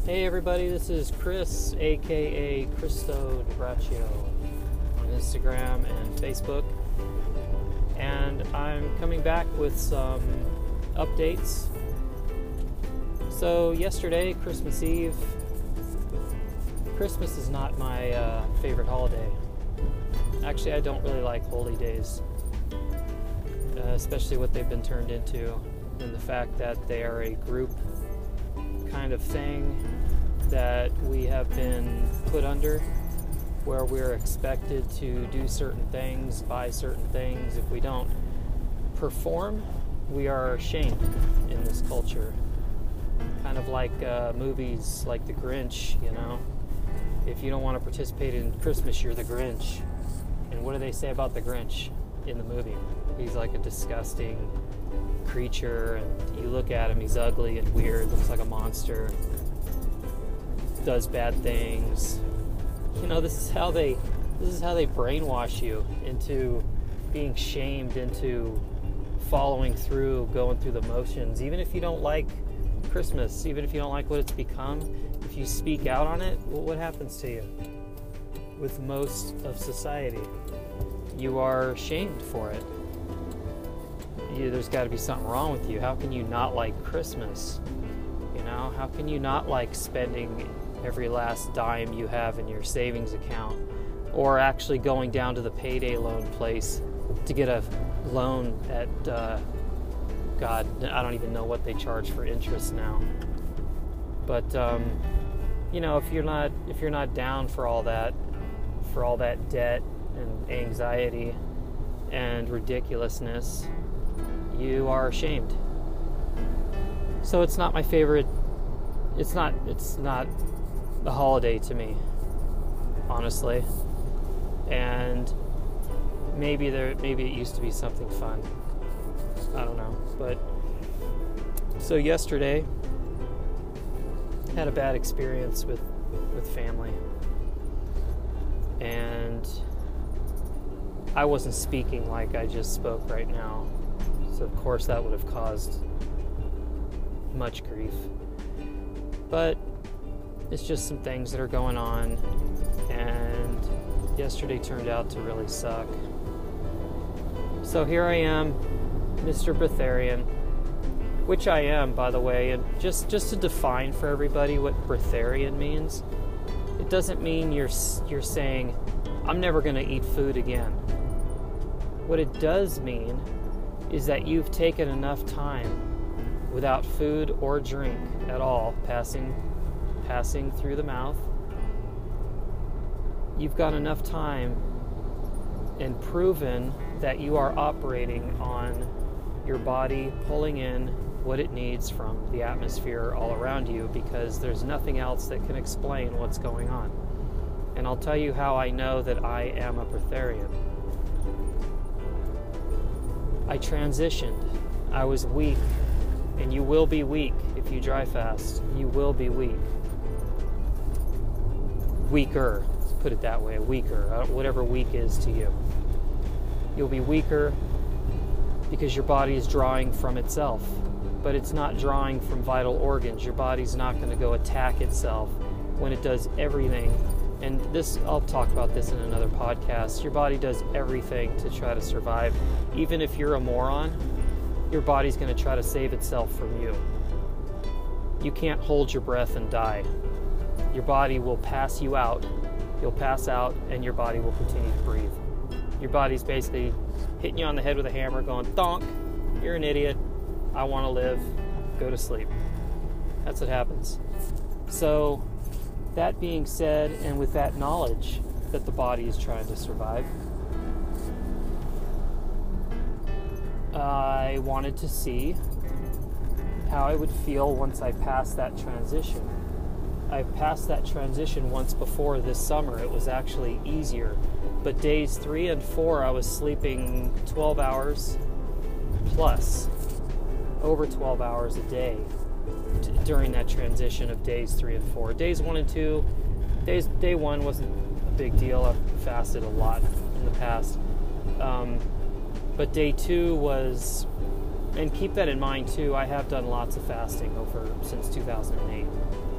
Hey everybody, this is Chris, aka Cristo DeBraccio, on Instagram and Facebook, and I'm coming back with some updates. So yesterday, Christmas Eve. Christmas is not my favorite holiday. Actually, I don't really like holy days, especially what they've been turned into, and the fact that they are a group kind of thing that we have been put under, where we're expected to do certain things, buy certain things. If we don't perform, we are shamed in this culture. Kind of like movies like The Grinch, you know. If you don't want to participate in Christmas, you're the Grinch. And what do they say about the Grinch in the movie? He's like a disgusting creature, and you look at him, he's ugly and weird, looks like a monster, does bad things. You know, this is how they brainwash you into being shamed into following through, going through the motions. Even if you don't like Christmas, even if you don't like what it's become, if you speak out on it, what happens to you? With most of society, you are shamed for it. There's got to be something wrong with you. How can you not like Christmas? You know, how can you not like spending every last dime you have in your savings account, or actually going down to the payday loan place to get a loan at God, I don't even know what they charge for interest now. But you know, if you're not down for all that debt and anxiety and ridiculousness, you are ashamed. So it's not my favorite. It's not a holiday to me, honestly. And maybe it used to be something fun. I don't know. But so yesterday, had a bad experience with family, and I wasn't speaking like I just spoke right now. So of course that would have caused much grief. But it's just some things that are going on, and yesterday turned out to really suck. So here I am, Mr. Breatharian, which I am, by the way. And just to define for everybody what breatharian means, it doesn't mean you're saying, I'm never going to eat food again. What it does mean is that you've taken enough time without food or drink at all passing through the mouth. You've got enough time and proven that you are operating on your body pulling in what it needs from the atmosphere all around you, because there's nothing else that can explain what's going on. And I'll tell you how I know that I am a breatharian. I transitioned. I was weak, and you will be weak if you dry fast. You will be weak. Weaker, put it that way, weaker, whatever weak is to you. You'll be weaker because your body is drawing from itself, but it's not drawing from vital organs. Your body's not going to go attack itself when it does everything. And this, I'll talk about this in another podcast. Your body does everything to try to survive. Even if you're a moron, your body's going to try to save itself from you. You can't hold your breath and die. Your body will pass you out. You'll pass out, and your body will continue to breathe. Your body's basically hitting you on the head with a hammer, going, thonk, you're an idiot. I want to live. Go to sleep. That's what happens. So, that being said, and with that knowledge that the body is trying to survive, I wanted to see how I would feel once I passed that transition. I passed that transition once before this summer. It was actually easier. But days 3 and 4, I was sleeping 12 hours plus, over 12 hours a day during that transition of days 3 and 4. Days 1 and 2, day 1 wasn't a big deal. I've fasted a lot in the past. But day 2 was, and keep that in mind too, I have done lots of fasting since 2008.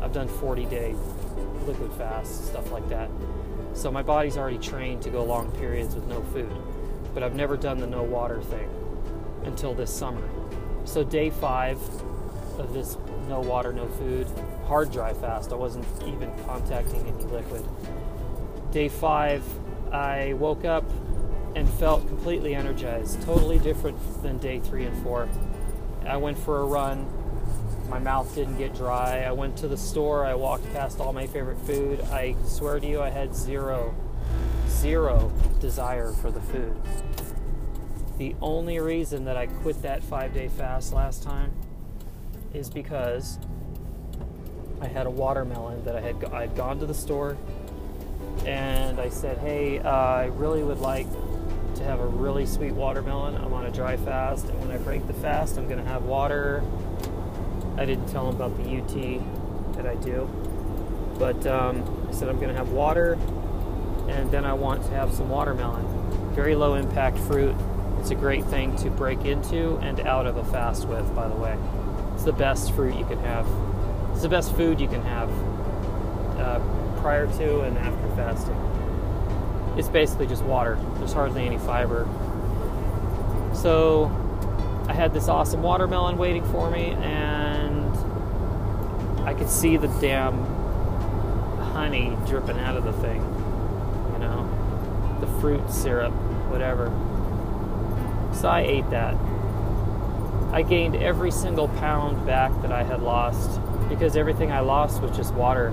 I've done 40-day liquid fasts, stuff like that. So my body's already trained to go long periods with no food. But I've never done the no water thing until this summer. So day 5 of this no water, no food, hard dry fast, I wasn't even contacting any liquid. Day 5, I woke up and felt completely energized, totally different than day 3 and 4. I went for a run. My mouth didn't get dry. I went to the store. I walked past all my favorite food. I swear to you, I had zero desire for the food. The only reason that I quit that 5-day fast last time is because I had a watermelon that I'd gone to the store and I said, hey, I really would like to have a really sweet watermelon. I'm on a dry fast, and when I break the fast, I'm going to have water. I didn't tell them about the UT that I do, but I said I'm going to have water, and then I want to have some watermelon. Very low impact fruit. It's a great thing to break into and out of a fast with, by the way. It's the best fruit you can have. It's the best food you can have prior to and after fasting. It's basically just water. There's hardly any fiber. So I had this awesome watermelon waiting for me, and I could see the damn honey dripping out of the thing, you know, the fruit syrup, whatever. So I ate that. I gained every single pound back that I had lost, because everything I lost was just water.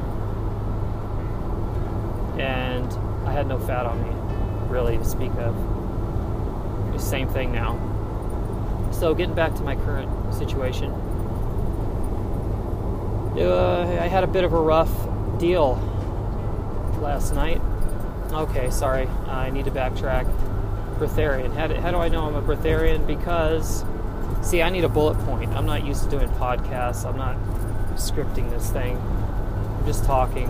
And I had no fat on me, really, to speak of. The same thing now. So getting back to my current situation, I had a bit of a rough deal last night. Okay, sorry, I need to backtrack. Breatharian. How do I know I'm a breatharian? Because, see, I need a bullet point. I'm not used to doing podcasts. I'm not scripting this thing. I'm just talking.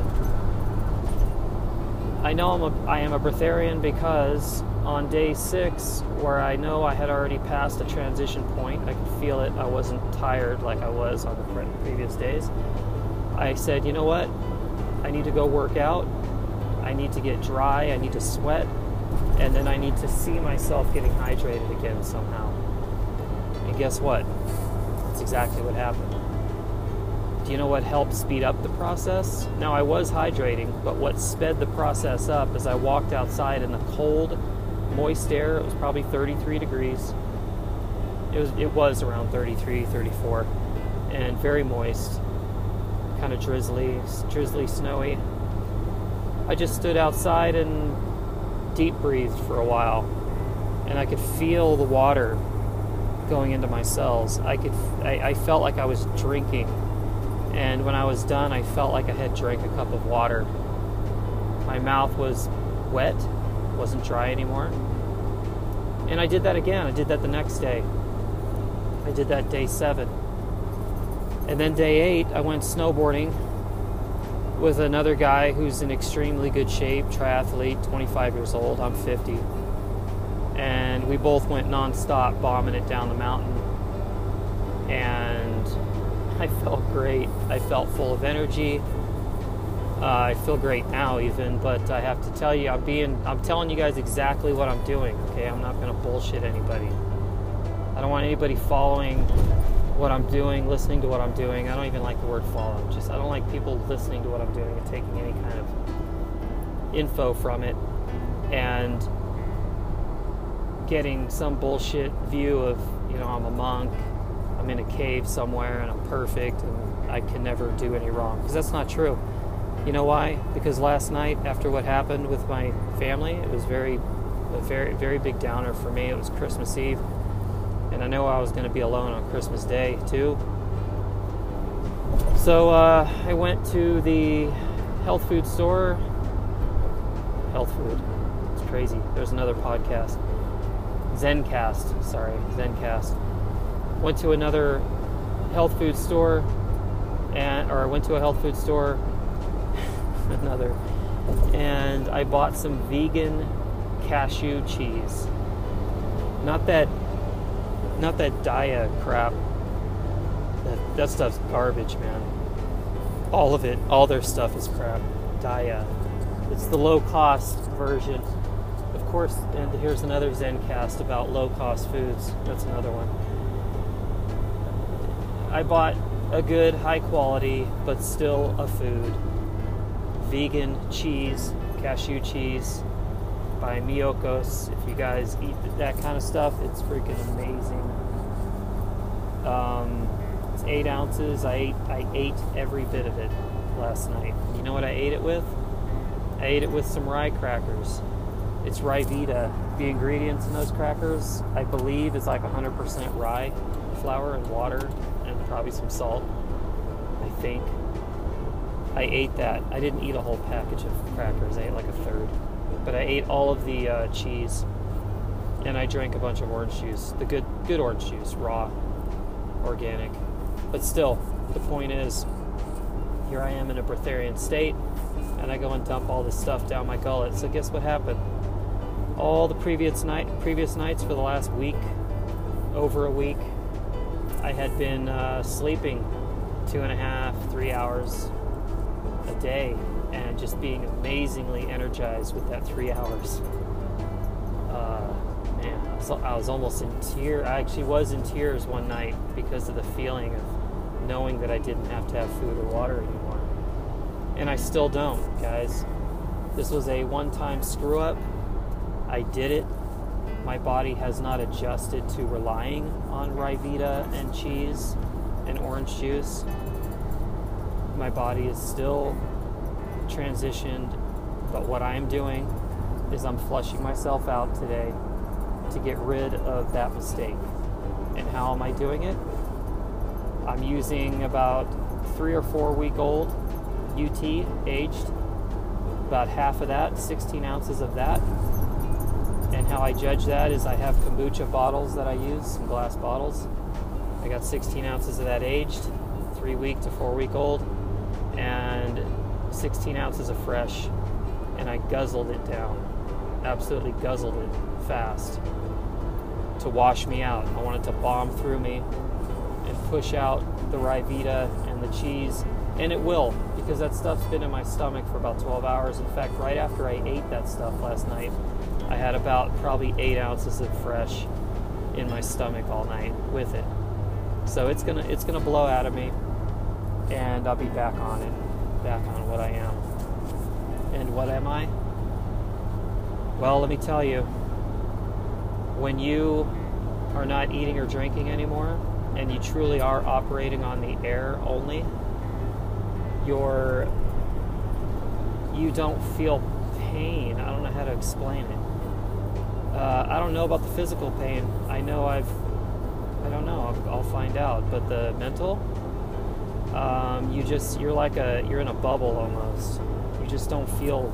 I know I am a breatharian because on day 6, where I know I had already passed a transition point, I could feel it, I wasn't tired like I was on the previous days, I said, you know what, I need to go work out, I need to get dry, I need to sweat, and then I need to see myself getting hydrated again somehow. And guess what? That's exactly what happened. Do you know what helped speed up the process? Now, I was hydrating, but what sped the process up is I walked outside in the cold, moist air. It was probably 33 degrees. It was around 33, 34, and very moist, kind of drizzly, snowy. I just stood outside and deep breathed for a while, and I could feel the water going into my cells. I felt like I was drinking, and when I was done, I felt like I had drank a cup of water. My mouth was wet, wasn't dry anymore. And I did that again. I did that the next day. I did that day 7. And then day 8, I went snowboarding with another guy who's in extremely good shape, triathlete, 25 years old. I'm 50. And we both went nonstop, bombing it down the mountain. And I felt great. I felt full of energy. I feel great now even, but I have to tell you, I'm telling you guys exactly what I'm doing, okay? I'm not going to bullshit anybody. I don't want anybody following what I'm doing, listening to what I'm doing. I don't even like the word follow. I don't like people listening to what I'm doing and taking any kind of info from it and getting some bullshit view of, you know, I'm a monk, I'm in a cave somewhere and I'm perfect and I can never do any wrong, because that's not true. You know why? Because last night, after what happened with my family, it was a very big downer for me. It was Christmas Eve, and I know I was going to be alone on Christmas Day too. So I went to the health food store. Health food. It's crazy. There's another podcast. Zencast. Went to another health food store, I went to a health food store, and I bought some vegan cashew cheese. Not that diet crap. That stuff's garbage, man. All of it, all their stuff is crap. Daiya. It's the low-cost version. Of course, and here's another Zencast about low-cost foods. That's another one. I bought a good, high-quality, but still a food. Vegan cheese, cashew cheese by Miyokos. If you guys eat that kind of stuff, it's freaking amazing. It's 8 ounces. I ate every bit of it last night. You know what I ate it with? I ate it with some rye crackers. It's Ryvita. The ingredients in those crackers, I believe, is like 100% rye flour and water and probably some salt, I think. I ate that. I didn't eat a whole package of crackers. I ate like a third. But I ate all of the cheese, and I drank a bunch of orange juice. The good orange juice, raw, organic. But still, the point is, here I am in a breatharian state, and I go and dump all this stuff down my gullet. So guess what happened? All the previous nights for the last week, over a week, I had been sleeping 2.5, 3 hours a day, and just being amazingly energized with that 3 hours. Man, I was almost in tears. I actually was in tears one night because of the feeling of knowing that I didn't have to have food or water anymore. And I still don't, guys. This was a one-time screw-up. I did it. My body has not adjusted to relying on Ryvita and cheese and orange juice. My body is still transitioned, but what I'm doing is I'm flushing myself out today to get rid of that mistake. And how am I doing it? I'm using about 3 or 4 week old UT aged, about half of that, 16 ounces of that. And how I judge that is I have kombucha bottles that I use, some glass bottles. I got 16 ounces of that aged, 3 week to 4 week old, and 16 ounces of fresh. And I guzzled it down, absolutely guzzled it fast to wash me out. I wanted to bomb through me and push out the Ryvita and the cheese, and it will, because that stuff's been in my stomach for about 12 hours. In fact, right after I ate that stuff last night, I had about probably 8 ounces of fresh in my stomach all night with it. So it's gonna blow out of me, and I'll be back on it, back on what I am. And what am I? Well, let me tell you, when you are not eating or drinking anymore, and you truly are operating on the air only, you don't feel pain. I don't know how to explain it. I don't know about the physical pain. I don't know. I'll find out. But the mental, you're in a bubble almost. You just don't feel.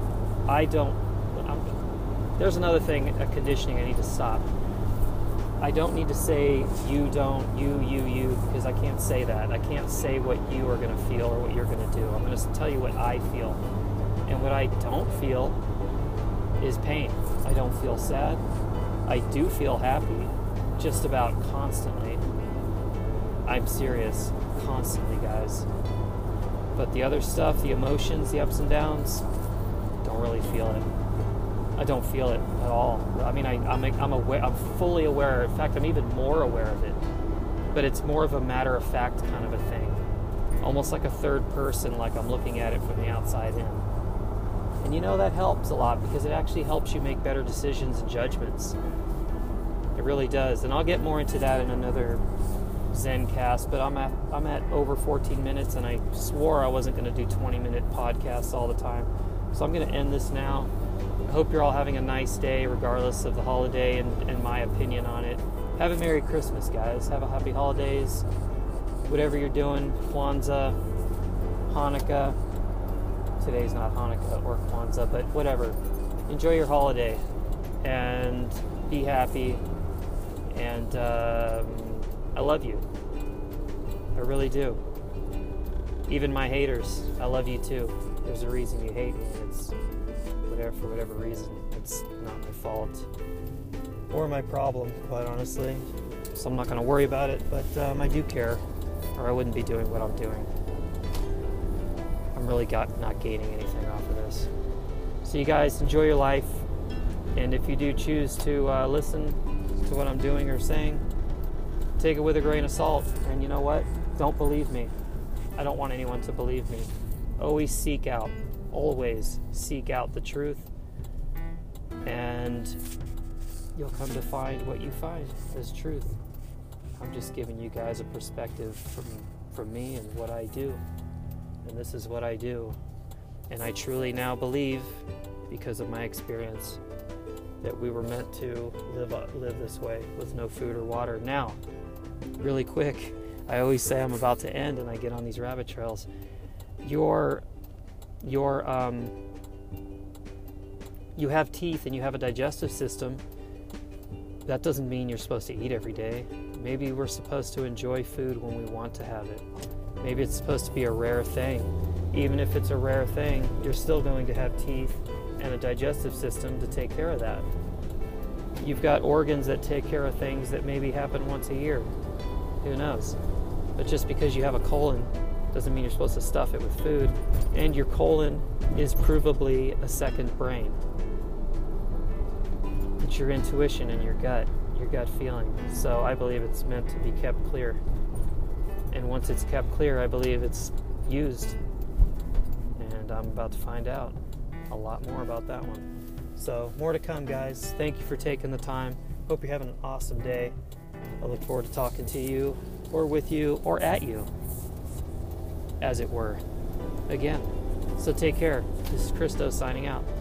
There's another thing, a conditioning I need to stop. I don't need to say you don't, you, because I can't say that. I can't say what you are going to feel or what you're going to do. I'm going to tell you what I feel. And what I don't feel is pain. I don't feel sad. I do feel happy, just about constantly. I'm serious, constantly, guys. But the other stuff, the emotions, the ups and downs, don't really feel it. I don't feel it at all. I mean, I'm aware. I'm fully aware. In fact, I'm even more aware of it. But it's more of a matter-of-fact kind of a thing, almost like a third person, like I'm looking at it from the outside in. And you know that helps a lot, because it actually helps you make better decisions and judgments. It really does. And I'll get more into that in another Zencast. But I'm at over 14 minutes, and I swore I wasn't going to do 20-minute podcasts all the time. So I'm going to end this now. I hope you're all having a nice day, regardless of the holiday and my opinion on it. Have a Merry Christmas, guys. Have a happy holidays. Whatever you're doing, Kwanzaa, Hanukkah. Today's not Hanukkah or Kwanzaa, but whatever. Enjoy your holiday and be happy. And I love you. I really do. Even my haters, I love you too. There's a reason you hate me. It's for whatever reason. It's not my fault or my problem, quite honestly. So I'm not going to worry about it, but I do care, or I wouldn't be doing what I'm doing. really not gaining anything off of this. So you guys enjoy your life, and if you do choose to listen to what I'm doing or saying, take it with a grain of salt. And you know what? Don't believe me. I don't want anyone to believe me. Always seek out the truth, and you'll come to find what you find as truth. I'm just giving you guys a perspective from me and what I do. And this is what I do. And I truly now believe, because of my experience, that we were meant to live this way with no food or water. Now, really quick, I always say I'm about to end and I get on these rabbit trails. You have teeth and you have a digestive system. That doesn't mean you're supposed to eat every day. Maybe we're supposed to enjoy food when we want to have it. Maybe it's supposed to be a rare thing. Even if it's a rare thing, you're still going to have teeth and a digestive system to take care of that. You've got organs that take care of things that maybe happen once a year. Who knows? But just because you have a colon doesn't mean you're supposed to stuff it with food. And your colon is provably a second brain. It's your intuition and your gut feeling. So I believe it's meant to be kept clear. And once it's kept clear, I believe it's used. And I'm about to find out a lot more about that one. So more to come, guys. Thank you for taking the time. Hope you're having an awesome day. I look forward to talking to you, or with you, or at you, as it were, again. So take care. This is Christo signing out.